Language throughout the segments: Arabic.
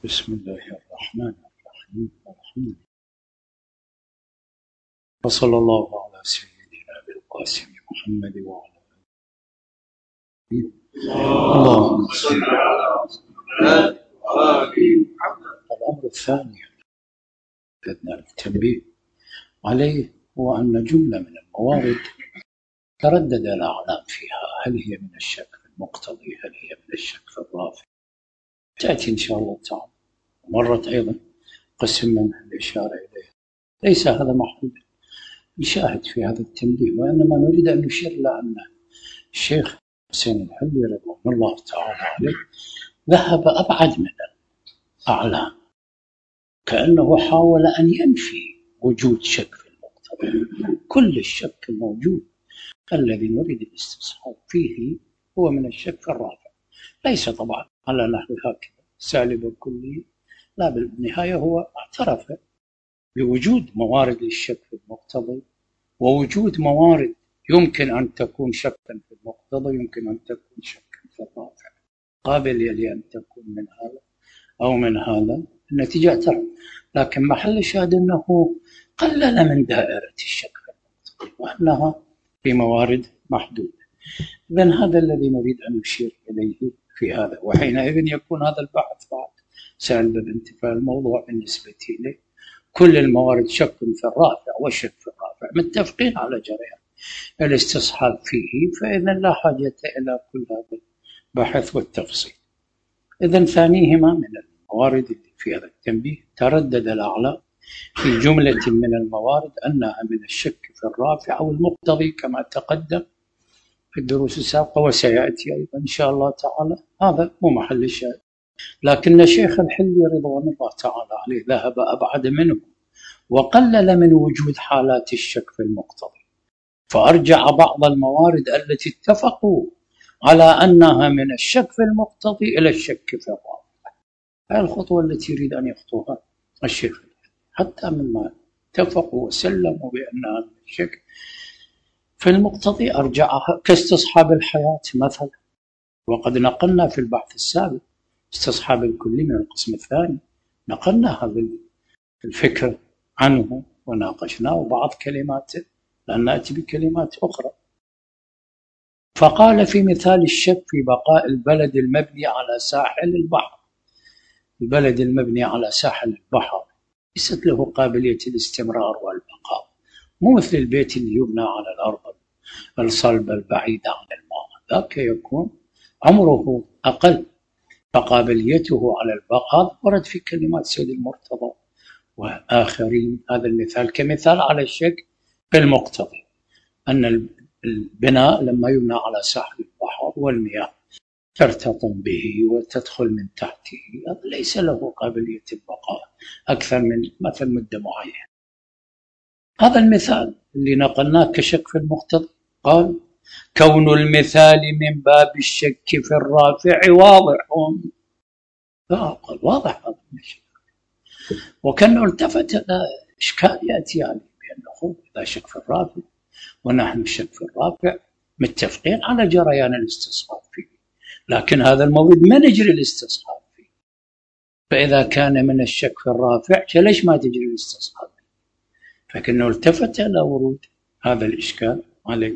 بسم الله الرحمن الرحيم. الحمد لله وصلى الله على سيدنا بالقاسم محمد وعلى آله. اللهم صل على محمد وآل محمد. الأمر الثاني بدنا التنبيه عليه هو أن جملة من الموارد تردد الأعلام فيها، هل هي من الشك في المقتضي، هل هي من الشك في الرافع، تأتي إن شاء الله تعالى. مرت أيضا قسم من الإشارة إليه، ليس هذا محدود نشاهد في هذا التنبيه، وإنما نريد أن نشير إلى أن الشيخ حسين الحلي رضوان الله تعالى عليه ذهب أبعد من الأعلام، كأنه حاول أن ينفي وجود شك في المقتضى. كل الشك الموجود الذي نريد الاستصحاب فيه هو من الشك في الرافع، ليس طبعا على نحو هكذا سالب الكلي، لا، بالنهاية هو اعترف بوجود موارد للشك في المقتضى، ووجود موارد يمكن أن تكون شكا في المقتضى، يمكن أن تكون شكا في الرافع، قابل لأن تكون من هذا أو من هذا. النتيجة اعترف، لكن محل الشاهد أنه قلل من دائرة الشك في المقتضى وأنها في موارد محدودة. إذن هذا الذي نريد أن نشير إليه في هذا، وحينئذ يكون هذا البحث بعد سالب بانتفاء الموضوع بالنسبة إليه. كل الموارد شك في الرافع وشك في الرافع، متفقين على جريان الاستصحاب فيه، فإذا لا حاجة إلى كل هذا البحث والتفصيل. إذن ثانيهما من الموارد اللي في هذا التنبيه تردد الأعلام في جملة من الموارد أنها من الشك في الرافع أو المقتضي كما تقدم في الدروس السابقة وسيأتي أيضا إن شاء الله تعالى، هذا مو محل الشاهد. لكن الشيخ الحلي رضوان الله تعالى عليه ذهب أبعد منه وقلل من وجود حالات الشك في المقتضي، فأرجع بعض الموارد التي اتفقوا على أنها من الشك في المقتضي إلى الشك في الرافع. هذه الخطوة التي يريد أن يخطوها الشيخ، حتى مما اتفقوا وسلموا بأنها من الشك في المقتضي أرجعها كاستصحاب الحياة مثلا، وقد نقلنا في البحث السابق استصحاب الكلي من القسم الثاني، نقلنا هذا الفكر عنه وناقشناه بعض كلماته، لأن نأتي بكلمات أخرى. فقال في مثال الشك في بقاء البلد المبني على ساحل البحر، البلد المبني على ساحل البحر ليست له قابلية الاستمرار والبقاء، مو مثل البيت اللي يبنى على الأرض الصلبة البعيدة عن الماء، ذاك يكون عمره أقل، فقابليته على البقاء ورد في كلمات سيد المرتضى وآخرين. هذا المثال كمثال على الشك في المقتضي، أن البناء لما يبنى على ساحل البحر والمياه ترتطم به وتدخل من تحته، هذا ليس له قابلية البقاء أكثر من مثل مدة معينة. هذا المثال اللي نقلناه كشك في المقتضي، قال كون المثال من باب الشك في الرافع واضح. قال واضح هذا الشيء، وكأنه التفت إلى إشكال يأتي عليه بأنه إذا شك في الرافع ونحن الشك في الرافع متفقين على جريان الاستصحاب فيه، لكن هذا المورد ما نجري الاستصحاب فيه، فإذا كان من الشك في الرافع ليش ما تجري الاستصحاب فيه؟ فكأنه التفت إلى ورود هذا الإشكال عليه.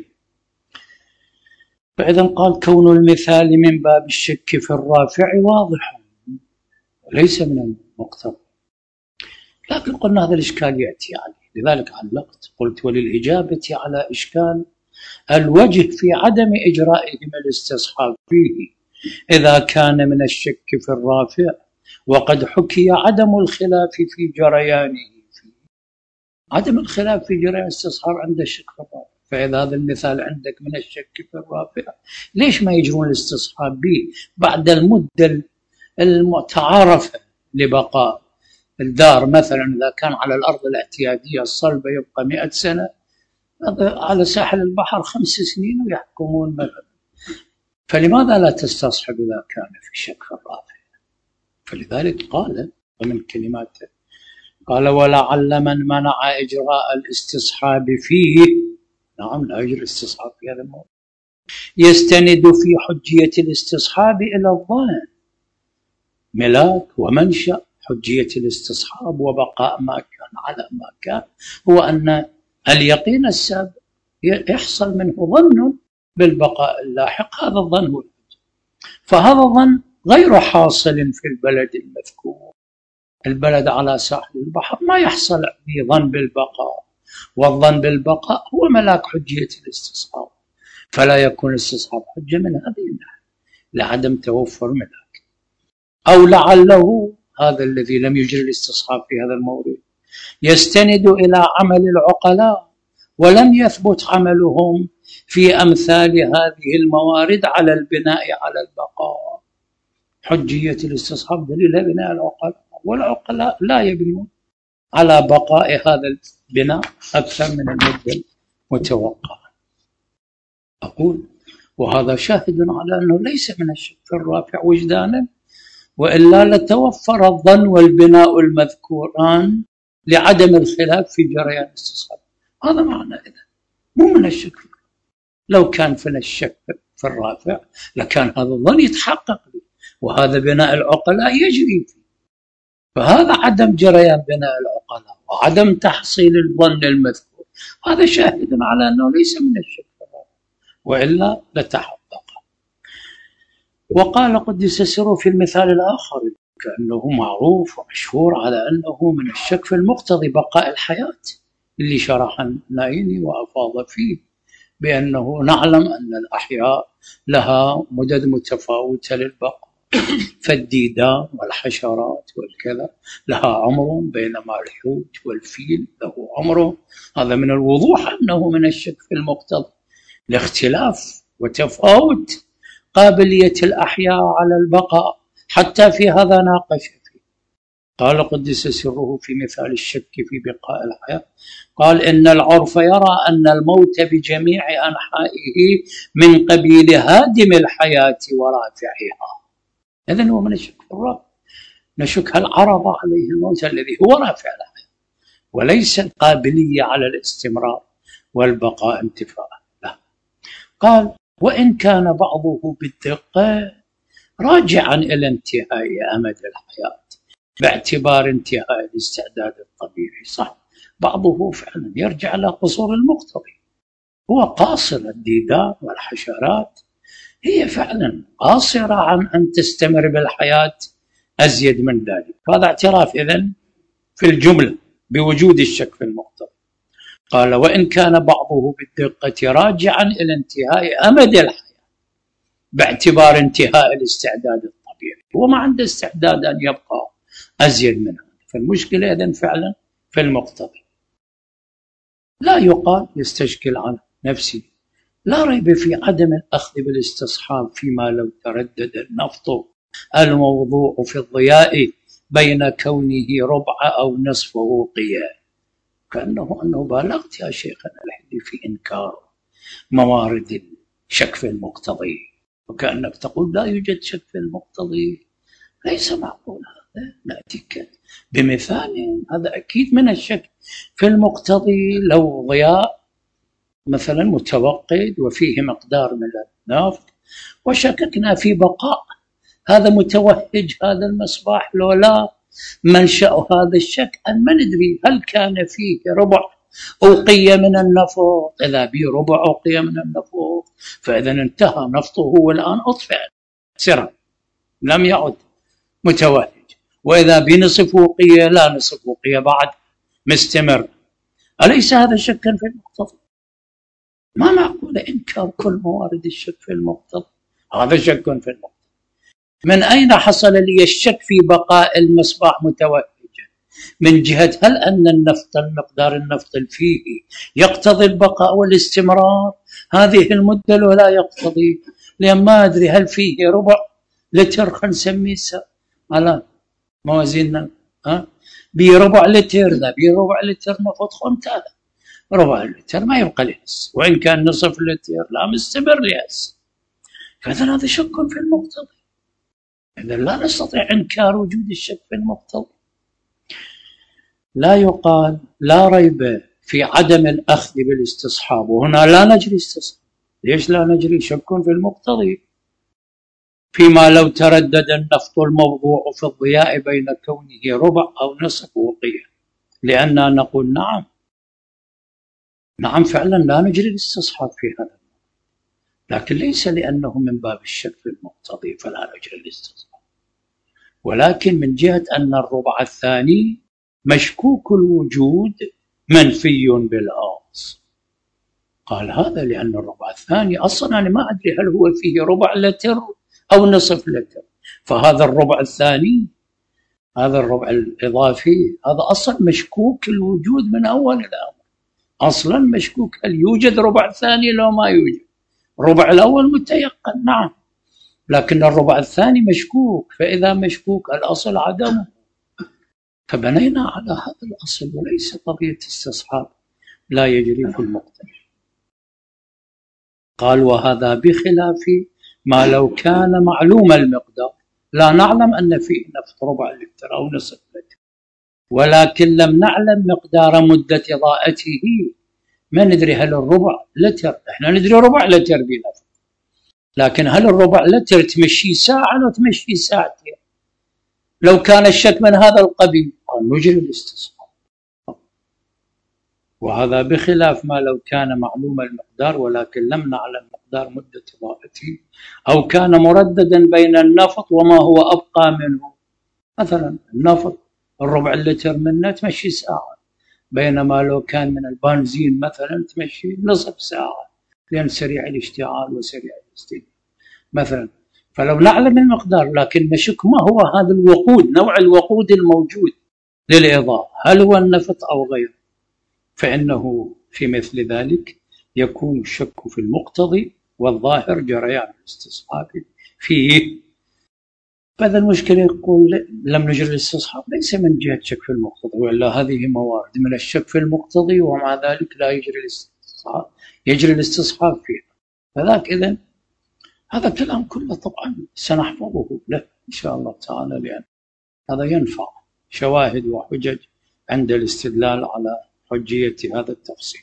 فإذا قال كون المثال من باب الشك في الرافع واضح وليس من المقتضى، لكن قلنا هذا الإشكال يأتي عليه، لذلك علقت قلت وللإجابة على إشكال الوجه في عدم إجرائهم الاستصحاب فيه إذا كان من الشك في الرافع، وقد حكي عدم الخلاف في جريانه فيه. عدم الخلاف في جريان الاستصحاب عند الشك في الرافع، فإذا هذا المثال عندك من الشك في الرافع ليش ما يجرون الاستصحاب به بعد المدة المتعارفة لبقاء الدار؟ مثلا إذا كان على الأرض الاعتيادية الصلبة يبقى 100 سنة، على ساحل البحر 5 سنين ويحكمون مثلا، فلماذا لا تستصحب إذا كان في شك في الرافع؟ فلذلك قال ومن كلماته قال ولعل من منع إجراء الاستصحاب فيه، نعم لا يجري الاستصحاب في هذا الموضوع، يستند في حجية الاستصحاب إلى الظن ملاك ومنشأ حجية الاستصحاب وبقاء ما كان على ما كان هو أن اليقين السابق يحصل منه ظن بالبقاء اللاحق، هذا الظن هو، فهذا الظن غير حاصل في البلد المذكور. البلد على ساحل البحر ما يحصل به ظن بالبقاء، والظن بالبقاء هو ملاك حجية الاستصحاب، فلا يكون الاستصحاب حجة من هذه الناحية لعدم توفر ملاك. أو لعله هذا الذي لم يجري الاستصحاب في هذا المورد يستند إلى عمل العقلاء ولم يثبت عملهم في أمثال هذه الموارد على البناء على البقاء. حجية الاستصحاب دليل بناء العقلاء، والعقلاء لا يبنون على بقاء هذا البناء أكثر من المدة المتوقعة. أقول وهذا شاهد على أنه ليس من الشك الرافع وجدانا، وإلا لتوفر الظن والبناء المذكوران لعدم الخلاف في جريان الاستصحاب. هذا معنى إذا مو من الشك. لو كان في الشك في الرافع لكان هذا الظن يتحقق لي، وهذا بناء العقلاء يجري فيه. فهذا عدم جريان بناء العقلاء وعدم تحصيل الظن المذكور، هذا شاهد على أنه ليس من الشك الرافع، وإلا لتحقق. وقال قدس سره في المثال الآخر كأنه معروف ومشهور على أنه من الشك في المقتضي بقاء الحياة، اللي شرح النائني وأفاض فيه بأنه نعلم أن الأحياء لها مدد متفاوتة للبقاء، فالديدان والحشرات والكذا لها عمر، بينما الحوت والفيل له عمر. هذا من الوضوح أنه من الشك في المقتضي لاختلاف وتفاوت قابلية الأحياء على البقاء، حتى في هذا ناقش فيه. قال قدس سره في مثال الشك في بقاء الحياة، قال إن العرف يرى أن الموت بجميع أنحائه من قبيل هادم الحياة ورافعها. إذن هو من الشك في الرافع، نشك هل عرض عليه الموت الذي هو رافع الحياة، وليس القابلية على الاستمرار والبقاء انتفاء لا. قال وإن كان بعضه بالدقة راجعا إلى انتهاء أمد الحياة باعتبار انتهاء الاستعداد الطبيعي، صح، بعضه فعلا يرجع إلى قصور المقتضي، هو قاصر. الديدان والحشرات هي فعلا قاصرة عن أن تستمر بالحياة أزيد من ذلك. هذا اعتراف إذن في الجملة بوجود الشك في المقتضي. قال وإن كان بعضه بالدقة راجعا إلى انتهاء أمد الحياة باعتبار انتهاء الاستعداد الطبيعي، هو ما عنده استعداد أن يبقى أزيد منها، فالمشكلة إذن فعلا في المقتضي. لا يقال يستشكل عن نفسه، لا ريب في عدم الأخذ بالاستصحاب فيما لو تردد النفط الموضوع في الضياء بين كونه ربع أو نصفه قيا. كأنه بالغت يا شيخنا الحدي في إنكار موارد الشك في المقتضي، وكأنك تقول لا يوجد شك في المقتضي. ليس معقول هذا. نأتيك بمثال هذا أكيد من الشك في المقتضي. لو ضياء مثلا متوقد وفيه مقدار من النفط وشككنا في بقاء هذا متوهج هذا المصباح لو لا، منشأ هذا الشك أن ما ندري هل كان فيه ربع أوقية من النفط. إذا به ربع أوقية من النفط فإذا انتهى نفطه والآن أطفئ سرا لم يعد متوهج، وإذا بنصف أوقية لا نصف أوقية بعد مستمر. أليس هذا شكا في المقتضي؟ ما معقول إنكار كل موارد الشك في المقتضي، هذا شك في المقتضي. من أين حصل لي الشك في بقاء المصباح متوهجا؟ من جهة هل أن النفط المقدار النفط فيه يقتضي البقاء والاستمرار هذه المدة ولا يقتضي؟ لأن ما أدري هل فيه ربع لتر، خلينا نسميه على موازيننا بربع لتر، ذا بربع لتر نفط خنتها ربع لتر ما يبقى لهس، وإن كان نصف لتر لا مستمر لهس. فإذا هذا شك في المقتضي. إذا لا نستطيع إنكار وجود الشك في المقتضي. لا يقال لا ريب في عدم الأخذ بالاستصحاب، وهنا لا نجري استصحاب. ليش لا نجري؟ شك في المقتضي. فيما لو تردد النفط الموضوع في الضياء بين كونه ربع أو نصف وقية، لأننا نقول نعم فعلا لا نجري الاستصحاب في هذا، لكن ليس لأنه من باب الشك في المقتضي فلا نجري الاستصحاب، ولكن من جهة أن الربع الثاني مشكوك الوجود منفي بالأصل. قال هذا لأن الربع الثاني أصلا أنا ما أدري هل هو فيه ربع لتر أو نصف لتر، فهذا الربع الثاني، هذا الربع الإضافي، هذا أصلا مشكوك الوجود من أول الأمر، أصلا مشكوك هل يوجد ربع ثاني لو ما يوجد. الربع الأول متيقن نعم، لكن الربع الثاني مشكوك، فإذا مشكوك الأصل عدمه، فبنينا على هذا الأصل وليس قضية استصحاب لا يجري في المقتضى. قال وهذا بخلاف ما لو كان معلوم المقدار، لا نعلم أن فيه نفط ربع لتر أو نصف لتر، ولكن لم نعلم مقدار مدة ضاءته، ما ندري هل الربع لتر، احنا ندري ربع لتر بنفط، لكن هل الربع لتر تمشي ساعة أو تمشي ساعتين؟ لو كان الشك من هذا القبيل قال نجري الاستصحاب. وهذا بخلاف ما لو كان معلوم المقدار ولكن لم نعلم مقدار مدة ضاءته، أو كان مرددا بين النفط وما هو أبقى منه. مثلا النفط الربع لتر منه تمشي ساعة، بينما لو كان من البنزين مثلا تمشي نصف ساعة، لأن سريع الاشتعال وسريع الاستهلاك مثلا. فلو نعلم المقدار لكن نشك ما هو هذا الوقود، نوع الوقود الموجود للإضاءة، هل هو النفط أو غيره، فإنه في مثل ذلك يكون الشك في المقتضي والظاهر جريان الاستصحاب فيه. فهذا المشكلة يقول لم نجري الاستصحاب ليس من جهة شك في المقتضي، وإلا هذه موارد من الشك في المقتضي ومع ذلك لا يجري الاستصحاب، يجري الاستصحاب فيه. فذاك إذن هذا الكلام كله طبعا سنحفظه له إن شاء الله تعالى، لأن هذا ينفع شواهد وحجج عند الاستدلال على حجية هذا التفصيل.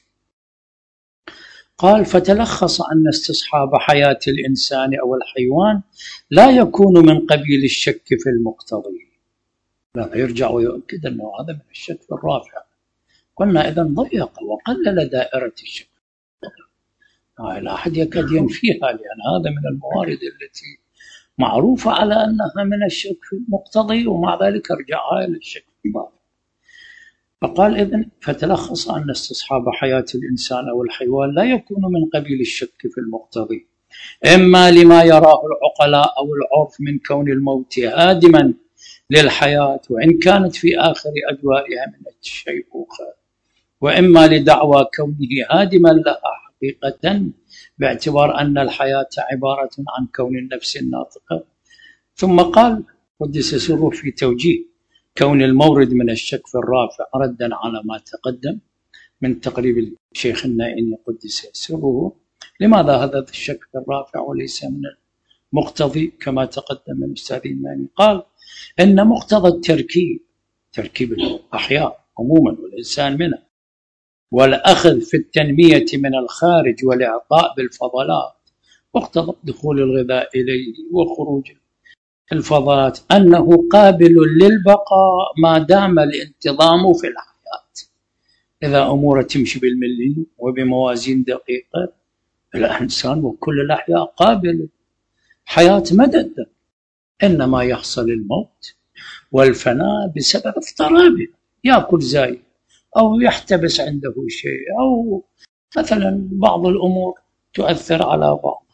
قال فتلخص أن استصحاب حياة الإنسان أو الحيوان لا يكون من قبيل الشك في المقتضي. لا يرجع ويؤكد أنه هذا من الشك في الرافع. قلنا إذن ضيق وقلل دائرة الشك، لا أحد يكاد ينفيها، لأن هذا من الموارد التي معروفة على أنها من الشك في المقتضي، ومع ذلك رجعها إلى الشك في الرافع. فقال إذن فتلخص أن استصحاب حياة الإنسان أو الحيوان لا يكون من قبيل الشك في المقتضي، إما لما يراه العقلاء أو العرف من كون الموت هادما للحياة وإن كانت في آخر أجوائها من الشيخوخة، وإما لدعوى كونه هادما لها حقيقة باعتبار أن الحياة عبارة عن كون النفس الناطقة. ثم قال قدس سره في توجيه كون المورد من الشك في الرافع ردا على ما تقدم من تقريب الشيخ النائني قدس سره، لماذا هذا الشك في الرافع وليس من المقتضي كما تقدم من الأستاذ النائني؟ قال إن مقتضى التركيب، تركيب الأحياء عموما والإنسان منه، والأخذ في التنمية من الخارج والإعطاء بالفضلات، مقتضى دخول الغذاء إليه وخروج الفضلات أنه قابل للبقاء ما دام الانتظام في الحياة. إذا أمور تمشي بالملي وبموازين دقيقة، الإنسان وكل الأحياء قابل حياة مدد، إنما يحصل الموت والفناء بسبب اضطرابه، يأكل زايد أو يحتبس عنده شيء، أو مثلا بعض الأمور تؤثر على بعض.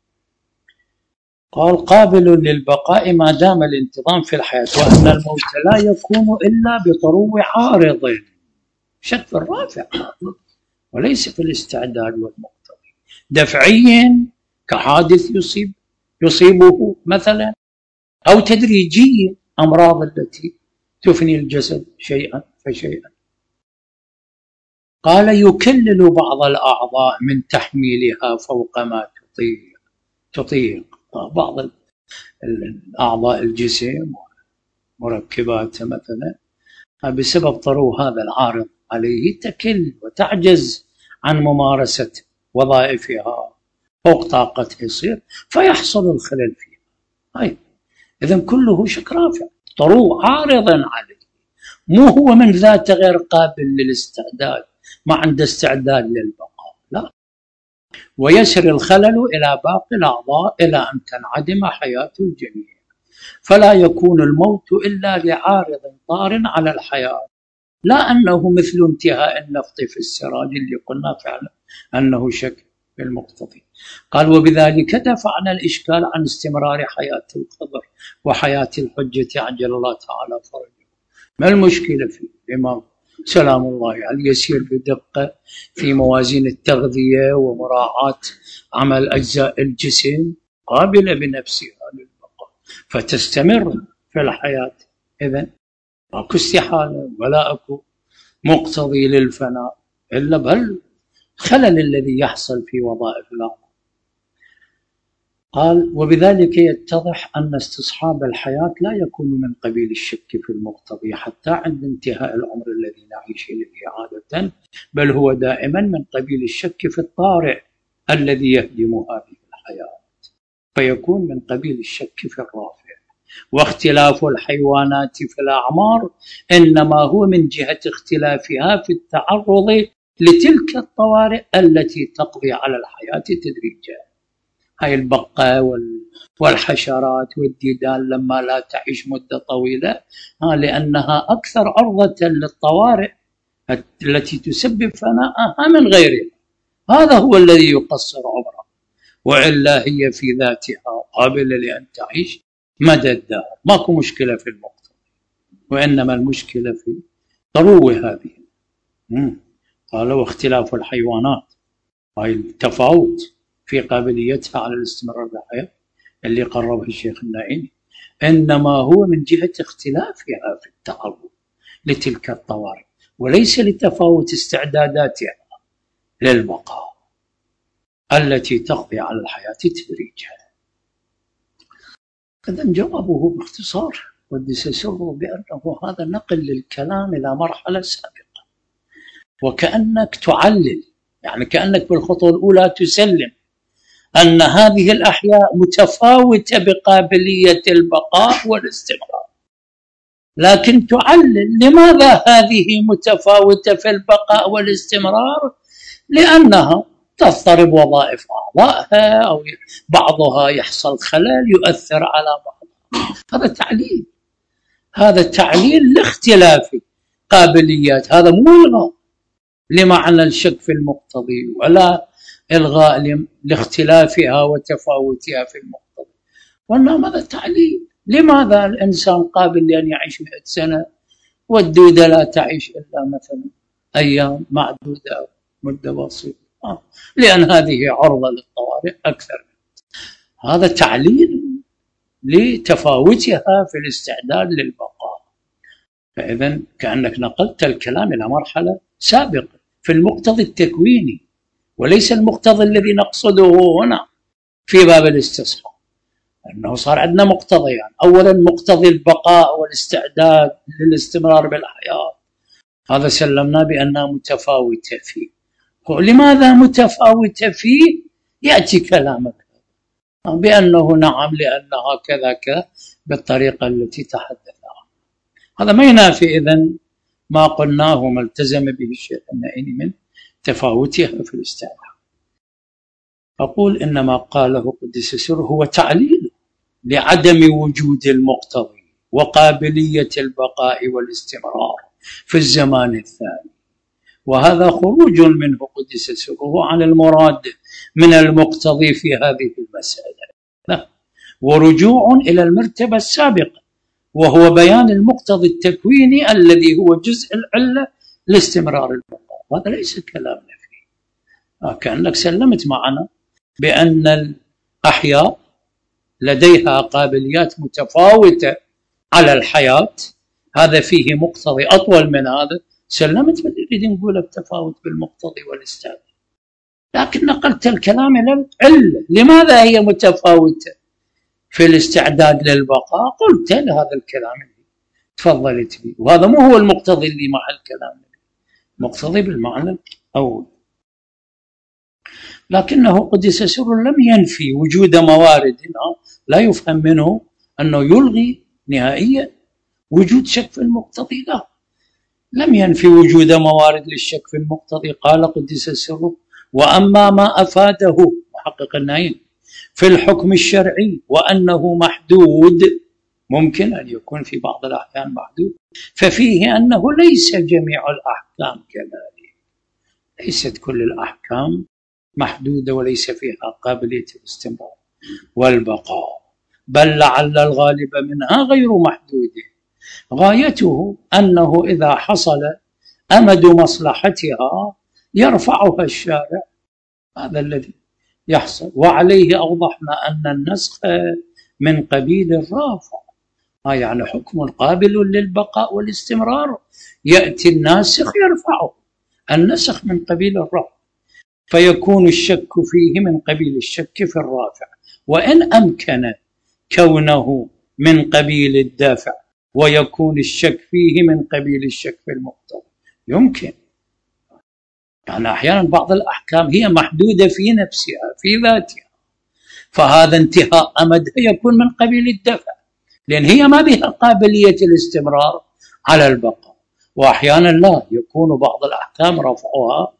قال قابل للبقاء ما دام الانتظام في الحياة، وأن الموت لا يكون إلا بطروع عارض، شك في الرافع وليس في الاستعداد والمقتضي، دفعي كحادث يصيبه مثلا، أو تدريجي أمراض التي تفني الجسد شيئا فشيئا. قال يكلل بعض الأعضاء من تحميلها فوق ما تطيق بعض الأعضاء الجسم ومركباته مثلا بسبب طرو هذا العارض عليه تكل وتعجز عن ممارسة وظائفها فوق طاقته، يصير فيحصل الخلل فيها. هاي إذن كله شك رافع طروء عارضا عليه، مو هو من ذاته غير قابل للاستعداد، ما عنده استعداد للبقاء، لا. ويسري الخلل إلى باقي الأعضاء إلى أن تنعدم حياة الجميع، فلا يكون الموت إلا لعارض طار على الحياة، لا أنه مثل انتهاء النفط في السراج اللي قلنا فعلا أنه شك في المقتضي. قال وبذلك دفعنا الإشكال عن استمرار حياة الخضر وحياة الحجة عجل الله تعالى فرجه. ما المشكلة في الإمام سلام الله عليه يسير بدقة في موازين التغذية ومراعاة عمل أجزاء الجسم قابلة بنفسها للبقاء فتستمر في الحياة. إذن اكو استحالة ولا اكو مقتضي للفناء الا بالخلل الذي يحصل في وظائف الأعضاء. قال وبذلك يتضح أن استصحاب الحياة لا يكون من قبيل الشك في المقتضي حتى عند انتهاء العمر الذي نعيش إليه عادة، بل هو دائما من قبيل الشك في الطارئ الذي يهدم هذه الحياة، فيكون من قبيل الشك في الرافع. واختلاف الحيوانات في الأعمار إنما هو من جهة اختلافها في التعرض لتلك الطوارئ التي تقضي على الحياة تدريجيا. هاي البقة والحشرات والديدان لما لا تعيش مدة طويلة لأنها أكثر عرضة للطوارئ التي تسبب فناءها من غيرها، هذا هو الذي يقصر عمرها، وإلا هي في ذاتها قابلة لأن تعيش مدى الدهر، ماكو مشكلة في المقتضى، وإنما المشكلة في ضروة هذه. قال واختلاف الحيوانات، هاي التفاوت في قابليتها على الاستمرار بالحياة اللي قربه الشيخ النائمي، إنما هو من جهة اختلافها في التعرض لتلك الطوارئ وليس لتفاوت استعداداتها للبقاء التي تقضي على الحياة تدريجها. إذن جوابه باختصار قدس سره بأنه هذا نقل للكلام إلى مرحلة سابقة، وكأنك تعلل، يعني كأنك بالخطوة الأولى تسلم أن هذه الأحياء متفاوتة بقابلية البقاء والاستمرار، لكن تعلل لماذا هذه متفاوتة في البقاء والاستمرار؟ لأنها تضطرب وظائف أعضائها أو بعضها يحصل خلل يؤثر على بعضها. هذا تعليل، هذا تعليل لاختلاف قابليات، هذا مو إلغاء لمعنى الشك في المقتضي ولا إلغاء لاختلافها وتفاوتها في المقتضي، وإنما هذا تعليل. لماذا الإنسان قابل لأن يعيش 100 سنة والدودة لا تعيش إلا مثلا أيام معدودة مدة بسيطة؟ لأن هذه عرضة للطوارئ أكثر. هذا تعليل لتفاوتها في الاستعداد للبقاء. فإذا كأنك نقلت الكلام إلى مرحلة سابقة في المقتضي التكويني، وليس المقتضي الذي نقصده هنا في باب الاستصحاب، أنه صار عندنا مقتضيان. أولا مقتضي البقاء والاستعداد للاستمرار بالحياة، هذا سلمنا بأنها متفاوتة فيه. لماذا متفاوتة فيه؟ يأتي كلامك بأنه نعم لأنها كذا كذا بالطريقة التي تحدث عنها. هذا ما ينافي إذن ما قلناه وما التزم به الشيخ النائمي من تفاوتها في الاستعداد. أقول إنما قاله قدس سره هو تعليل لعدم وجود المقتضي وقابلية البقاء والاستمرار في الزمان الثاني، وهذا خروج منه قدس سره عن المراد من المقتضي في هذه المسألة، ورجوع إلى المرتبة السابقة وهو بيان المقتضي التكويني الذي هو جزء العلة لاستمرار البقاء. هذا ليس كلامنا فيه، كأنك سلمت معنا بأن الأحياء لديها قابليات متفاوتة على الحياة، هذا فيه مقتضي أطول من هذا، سلمت من اللي نقوله بتفاوت بالمقتضي والاستعداد، لكن نقلت الكلام إلى العلة. لماذا هي متفاوتة في الاستعداد للبقاء؟ قلت هذا الكلام اللي تفضلت به، وهذا مو هو المقتضي اللي مع الكلام، مقتضي بالمعنى الأول. لكنه قدس سره لم ينفي وجود موارد لا يفهم منه أنه يلغي نهائيا وجود شك في المقتضي. لا، لم ينفي وجود موارد للشك في المقتضي. قال قدس سره: وأما ما أفاده محقق النعيم في الحكم الشرعي وأنه محدود، ممكن أن يكون في بعض الأحيان محدود، ففيه أنه ليس جميع الأحكام كذلك. ليست كل الأحكام محدودة وليس فيها قابلية الاستمرار والبقاء، بل لعل الغالب منها غير محدود. غايته أنه إذا حصل أمد مصلحتها يرفعها الشارع، هذا الذي يحصل. وعليه أوضحنا أن النسخ من قبيل الرافع، يعني حكم قابل للبقاء والاستمرار يأتي الناسخ يرفعه. النسخ من قبيل الرفع، فيكون الشك فيه من قبيل الشك في الرافع، وإن أمكن كونه من قبيل الدافع ويكون الشك فيه من قبيل الشك في المقتضى، يمكن. يعني أحيانا بعض الأحكام هي محدودة في نفسها في ذاتها، فهذا انتهاء أمدها يكون من قبيل الدفع، لأن هي ما بها قابلية الاستمرار على البقاء. وأحيانا لا، يكون بعض الأحكام رفعها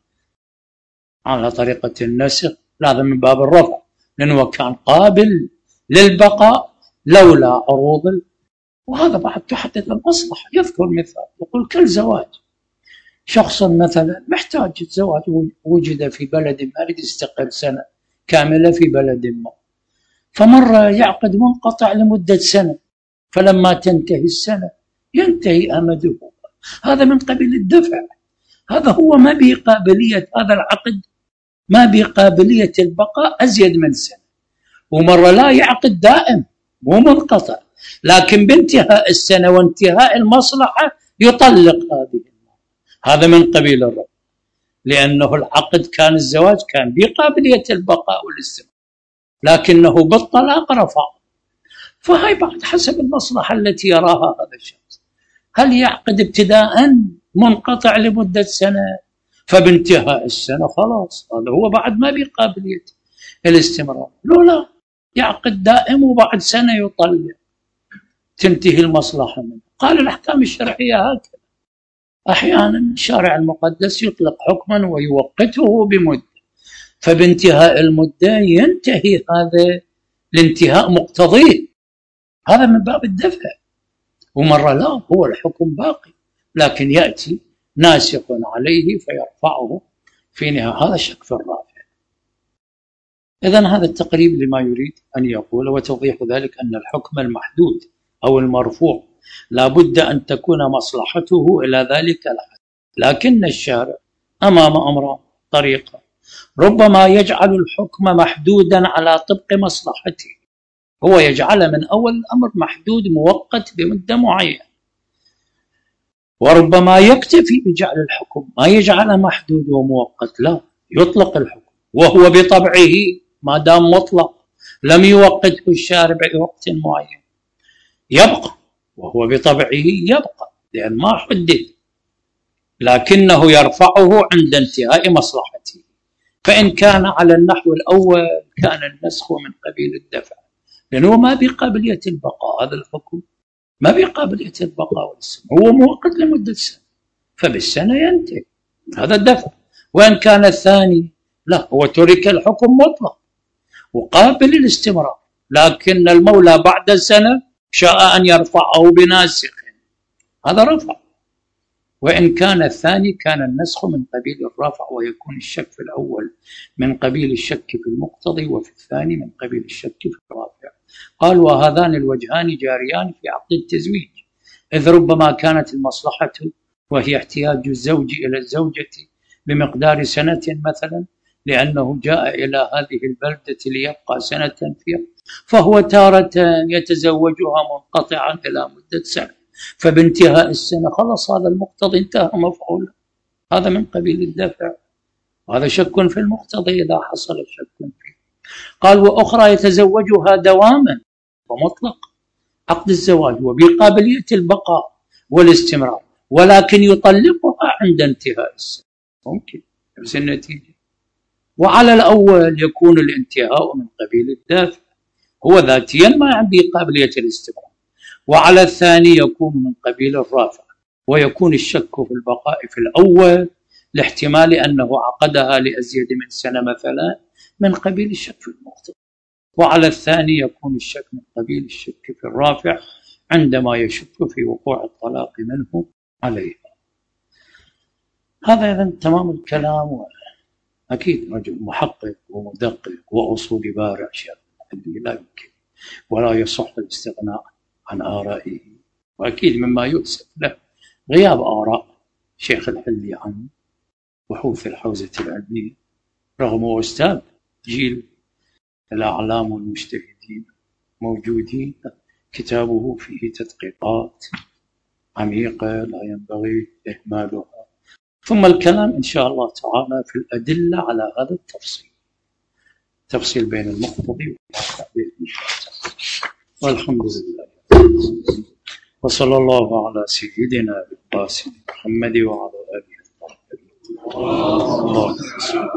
على طريقة النسخ، هذا من باب الرفع، لأنه كان قابل للبقاء لولا عروض. وهذا بعد تحدد المصلحة. يذكر مثال، يقول كالزواج، شخص مثلا محتاج الزواج، وجد في بلد ما، يريد يستقر سنة كاملة في بلد ما، فمر يعقد منقطع لمدة سنة، فلما تنتهي السنة ينتهي أمده. هذا من قبيل الدفع، هذا هو ما به قابلية، هذا العقد ما به قابلية البقاء أزيد من سنة. ومرة لا، يعقد دائم مو منقطع، لكن بانتهاء السنة وانتهاء المصلحة يطلق هذه. هذا من قبيل الرفع، لأنه العقد كان الزواج كان بقابلية البقاء والاستمرار، لكنه بالطلاق رفع. فهي بعد حسب المصلحة التي يراها هذا الشخص. هل يعقد ابتداء منقطع لمدة سنة، فبانتهاء السنة خلاص هذا هو بعد ما بقابلية الاستمرار؟ لا، يعقد دائم وبعد سنة يطلق، تنتهي المصلحة منه. قال الأحكام الشرعية هكذا، أحيانا الشارع المقدس يطلق حكما ويوقته بمدة، فبانتهاء المدة ينتهي هذا الانتهاء مقتضيه، هذا من باب الدفع. ومرة لا، هو الحكم باقي لكن يأتي ناسخ عليه فيرفعه في نهاية. هذا شك في الرافع. إذن هذا التقريب لما يريد أن يقول، وتوضيح ذلك أن الحكم المحدود أو المرفوع لا بد أن تكون مصلحته إلى ذلك الحد، لكن الشارع أمام أمر طريقة، ربما يجعل الحكم محدودا على طبق مصلحته، هو يجعل من أول الأمر محدود مؤقت بمدة معينة، وربما يكتفي بجعل الحكم ما يجعله محدود ومؤقت، لا، يطلق الحكم وهو بطبعه ما دام مطلق لم يوقته الشارع بوقت معين يبقى، وهو بطبعه يبقى لأن ما حدد، لكنه يرفعه عند انتهاء مصلحته. فإن كان على النحو الأول كان النسخ من قبيل الدفع، لأنه ما بقابلية البقاء، هذا الحكم ما بقابلية البقاء والسنة، هو مؤقت لمدة سنة، فبالسنة ينتهي، هذا الدفع. وإن كان الثاني لا، هو ترك الحكم مطلق وقابل للاستمرار، لكن المولى بعد سنة شاء أن يرفعه بناسخ، هذا رفع. وإن كان الثاني كان النسخ من قبيل الرفع، ويكون الشك في الأول من قبيل الشك في المقتضي، وفي الثاني من قبيل الشك في الرافع. قال: وهذان الوجهان جاريان في عقد التزويج، إذ ربما كانت المصلحة وهي احتياج الزوج إلى الزوجة بمقدار سنة مثلا، لأنه جاء إلى هذه البلدة ليبقى سنة فيها، فهو تارة يتزوجها منقطعا إلى مدة سنة، فبانتهاء السنة خلص هذا المقتضي انتهى مفعول، هذا من قبيل الدفع، وهذا شك في المقتضي إذا حصل شك فيه. قال: وأخرى يتزوجها دواما ومطلق عقد الزواج وبقابلية البقاء والاستمرار، ولكن يطلقها عند انتهاء السنة، ممكن نفس النتيجة. وعلى الأول يكون الانتهاء من قبيل الدافع، هو ذاتيا ما عنده قابلية الاستقرار. وعلى الثاني يكون من قبيل الرافع، ويكون الشك في البقاء في الأول لاحتمال أنه عقدها لأزيد من سنة مثلا من قبيل الشك في المقتضى. وعلى الثاني يكون الشك من قبيل الشك في الرافع عندما يشك في وقوع الطلاق منه عليها. هذا إذن تمام الكلام. أكيد رجل محقق ومدقق وأصول بارع شاب لا يمكن ولا يصح الاستغناء عن آرائه، وأكيد مما يؤسف له غياب آراء شيخ الحلي عن بحوث الحوزة العلمية، رغم أستاذ جيل الأعلام والمجتهدين موجودين. كتابه فيه تدقيقات عميقة لا ينبغي إهمالها. ثم الكلام إن شاء الله تعالى في الأدلة على هذا التفصيل، تفصيل بين المقتضي والتعبير إن شاء الله. والحمد لله، وصلى الله على سيدنا القاسم محمد وعلى آله الطاهرين. اللهم